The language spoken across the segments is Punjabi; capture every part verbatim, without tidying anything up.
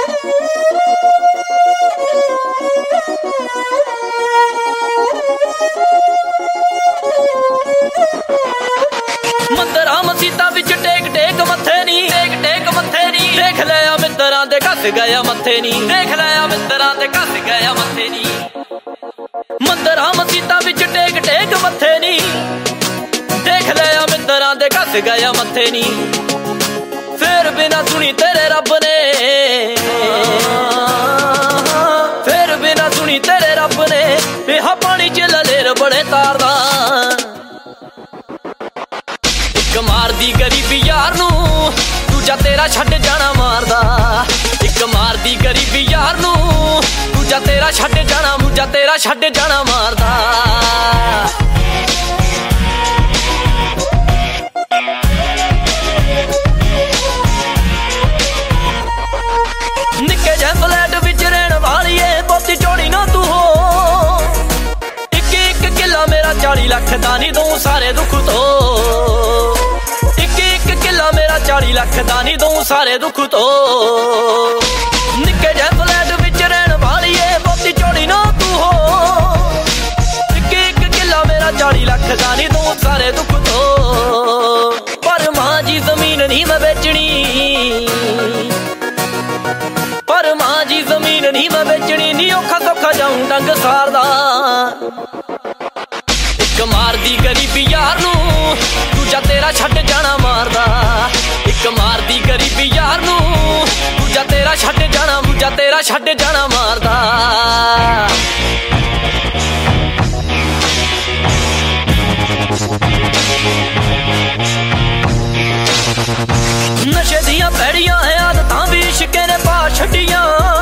ਮੰਦਰਾਂ ਮਸੀਤਾਂ ਵਿੱਚ ਟੇਕ ਟੇਕ ਮੱਥੇ ਨੀ, ਟੇਕ ਟੇਕ ਮੱਥੇ ਨੀ। ਦੇਖ ਲਿਆ ਮਿੱਤਰਾਂ ਦੇ ਘਸ ਗਿਆ ਮੱਥੇ ਨੀ, ਦੇਖ ਲਿਆ ਮਿੱਤਰਾਂ ਦੇ ਘਸ ਗਿਆ ਮੱਥੇ ਨੀ। ਮੰਦਰਾਂ ਮਸੀਤਾਂ ਵਿੱਚ ਟੇਕ ਟੇਕ ਮੱਥੇ ਨੀ, ਦੇਖ ਲਿਆ ਮਿੱਤਰਾਂ ਦੇ ਘਸ ਗਿਆ ਮੱਥੇ ਨੀ। ਫੇਰ ਬਿਨਾ ਸੁਣੀ ਤੇਰੇ ਰੱਬ ਨੇ, ਫੇਰ ਬਿਨਾ ਸੁਣੀ ਤੇਰੇ ਰੱਬ ਨੇ। ਪਿਹਾ ਪਾਣੀ ਚ ਲਲੇਰ ਬੜੇ ਤਾਰਦਾ, ਇੱਕ ਮਾਰਦੀ ਗਰੀਬੀ ਯਾਰ ਨੂੰ, ਦੂਜਾ ਤੇਰਾ ਛੱਡ ਜਾਣਾ ਮਾਰਦਾ। ਇੱਕ ਮਾਰਦੀ ਗਰੀਬੀ ਯਾਰ ਨੂੰ, ਦੂਜਾ ਤੇਰਾ ਛੱਡ ਜਾਣਾ, ਦੂਜਾ ਤੇਰਾ ਛੱਡ ਜਾਣਾ ਮਾਰਦਾ। ਨਿੱਕੇ ਜਿਹੇ ਫਲੈਟ ਵਿੱਚ ਰਹਿਣ ਵਾਲੀਏ, ਬਹੁਤੀ ਚੋੜੀ ਨਾ ਤੂੰ ਹੋ। ਇੱਕ ਇੱਕ ਕਿੱਲਾ ਮੇਰਾ ਚਾਲੀ ਲੱਖ ਦਾ ਨੀ ਦਊਂ ਸਾਰੇ ਦੁੱਖ ਤੋਂ। ਇੱਕ ਇੱਕ ਕਿੱਲਾ ਮੇਰਾ ਚਾਲੀ ਲੱਖ ਦਾ ਨੀ ਦਊਂ ਸਾਰੇ ਦੁੱਖ ਤੋਂ। ਨਿੱਕੇ ਜਿਹੇ ਫਲੈਟ ਵਿੱਚ ਰਹਿਣ ਵਾਲੀਏ, ਬਹੁਤੀ ਚੋੜੀ ਨਾ ਤੂੰ ਹੋ। ਇੱਕ ਇੱਕ ਕਿੱਲਾ ਮੇਰਾ ਚਾਲੀ ਲੱਖ ਦਾ ਨੀ ਦਊਂ ਸਾਰੇ ਦੁੱਖ ਤੋਂ। ਪਰ ਮਾਂ ਜੀ ਜ਼ਮੀਨ ਨਹੀਂ ਮੈਂ ਵੇਚਣੀ, ਪਰ ਮਾਂ ਜੀ ਜ਼ਮੀਨ ਨਹੀਂ ਮੈਂ ਵੇਚਣੀ ਨੀ। ਔਖਾ ਸੌਖਾ ਜਾਊਂ ਡੰਗ ਸਾਰਦਾ, ਇੱਕ ਮਾਰਦੀ ਗਰੀਬੀ ਯਾਰ ਨੂੰ, ਦੂਜਾ ਤੇਰਾ ਛੱਡ ਜਾਣਾ ਮਾਰਦਾ। ਇੱਕ ਮਾਰਦੀ ਗਰੀਬੀ ਯਾਰ ਨੂੰ, ਦੂਜਾ ਤੇਰਾ ਛੱਡ ਜਾਣਾ, ਦੂਜਾ ਤੇਰਾ ਛੱਡ ਜਾਣਾ ਮਾਰਦਾ। ਨਸ਼ੇ ਦੀਆਂ ਭੈੜੀਆਂ ਆਦਤਾਂ ਵੀ ਇਸ਼ਕੇ ਨੇ ਪਾ ਛੱਡੀਆਂ।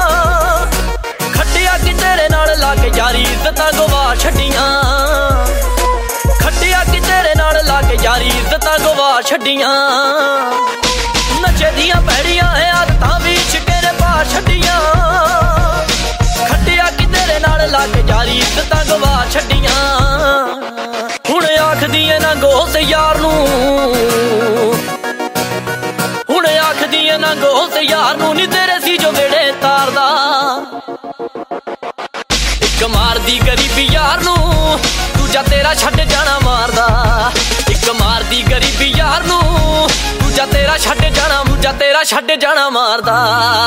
ਖੱਟਿਆ ਕਿ ਤੇਰੇ ਨਾਲ ਲਾ ਕੇ ਯਾਰੀ ਇੱਜ਼ਤਾਂ ਗਵਾ ਛੱਡੀਆਂ। ਖੱਟਿਆ ਕਿ ਤੇਰੇ ਨਾਲ ਲਾ ਕੇ ਯਾਰੀ ਇੱਜ਼ਤਾਂ ਗਵਾ ਛੱਡੀਆਂ। ਨਸ਼ੇ ਦੀਆਂ ਭੈੜੀਆਂ ਆਦਤਾਂ ਵੀ ਇਸ਼ਕੇ ਨੇ ਪਾ ਛੱਡੀਆਂ। ਖੱਟਿਆ ਕਿ ਤੇਰੇ ਨਾਲ ਲਾ ਕੇ ਯਾਰੀ ਇੱਜ਼ਤਾਂ ਗਵਾ ਛੱਡੀਆਂ। ਹੁਣ ਆਖਦੀ ਏ ਨੰਗ ਉਸ ਯਾਰ ਨੂੰ, ਹੁਣ ਆਖਦੀ ਏ ਨੰਗ ਉਸ ਯਾਰ ਨੂੰ ਨੀ ਤੇਰੇ ਸੀ ਜੋ ਵੇੜੇ ਤਾਰਦਾ। ਇੱਕ ਮਾਰਦੀ ਗਰੀਬੀ ਯਾਰ ਨੂੰ, ਦੂਜਾ ਤੇਰਾ ਛੱਡ ਜਾਣਾ ਮਾਰਦਾ। ਇੱਕ ਮਾਰਦੀ ਗਰੀਬੀ ਯਾਰ ਨੂੰ, ਦੂਜਾ ਤੇਰਾ ਛੱਡ ਜਾਣਾ, ਦੂਜਾ ਤੇਰਾ ਛੱਡ ਜਾਣਾ ਮਾਰਦਾ।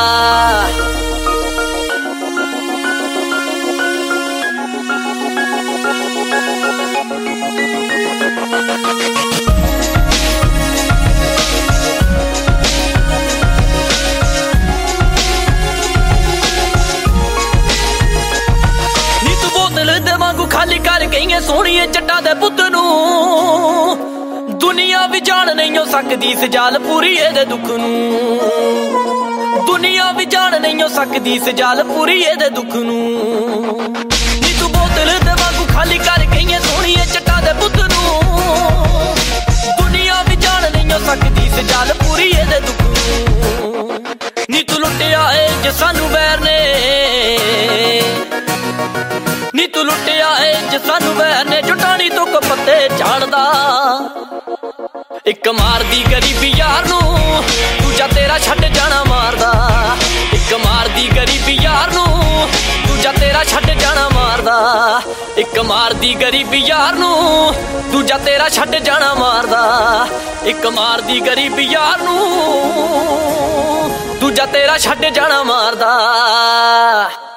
ਖਾਲੀ ਕਰ ਗਈਏ ਸੋਹਣੀਏ ਜੱਟਾਂ ਦੇ ਪੁੱਤ ਨੂੰ। ਦੁਨੀਆ ਵੀ ਜਾਣ ਨਹੀਂ ਹੋ ਸਕਦੀ ਸਜਾਲ ਪੂਰੀ ਇਹਦੇ ਦੁੱਖ ਨੂੰ। ਦੁਨੀਆ ਵੀ ਜਾਣ ਨਹੀਂ ਹੋ ਸਕਦੀ ਸਜਾਲ ਪੂਰੀ ਇਹਦੇ ਦੁੱਖ ਨੂੰ। ਨੀ ਤੂੰ ਬੋਤਲ ਦੇ ਵਾਂਗੂ ਖਾਲੀ ਕਰ ਗਈਏ ਸੋਹਣੀਏ ਜੱਟਾਂ ਦੇ ਪੁੱਤ ਨੂੰ। ਦੁਨੀਆ ਵੀ ਜਾਣ ਨਹੀਂ ਹੋ ਸਕਦੀ ਸਜਾਲ ਪੂਰੀ ਇਹਦੇ ਦੁੱਖ ਨੂੰ। ਨੀ ਤੂੰ ਲੁੱਟਿਆ ਏ ਜੇ ਸਾਨੂੰ ਵੈਰ ਨੇ, ਨੀ ਤੂੰ ਲੁੱਟਿਆ ਏ ਜੇ ਸਾਨੂੰ ਵੈਰ ਨੇ। ਜੁਟਾਣੀ ਤੋਂ ਕਪੱਤੇ ਝਾੜਦਾ, ਇੱਕ ਮਾਰਦੀ ਗਰੀਬੀ ਯਾਰ ਨੂੰ, ਦੂਜਾ ਤੇਰਾ ਛੱਡ ਜਾਣਾ ਮਾਰਦਾ। ਇੱਕ ਮਾਰਦੀ ਗਰੀਬੀ ਯਾਰ ਨੂੰ, ਦੂਜਾ ਤੇਰਾ ਛੱਡ ਜਾਣਾ ਮਾਰਦਾ। ਇੱਕ ਮਾਰਦੀ ਗਰੀਬੀ ਯਾਰ ਨੂੰ, ਦੂਜਾ ਤੇਰਾ ਛੱਡ ਜਾਣਾ ਮਾਰਦਾ। ਇੱਕ ਮਾਰਦੀ ਗਰੀਬੀ ਯਾਰ ਨੂੰ, ਦੂਜਾ ਤੇਰਾ ਛੱਡ ਜਾਣਾ ਮਾਰਦਾ।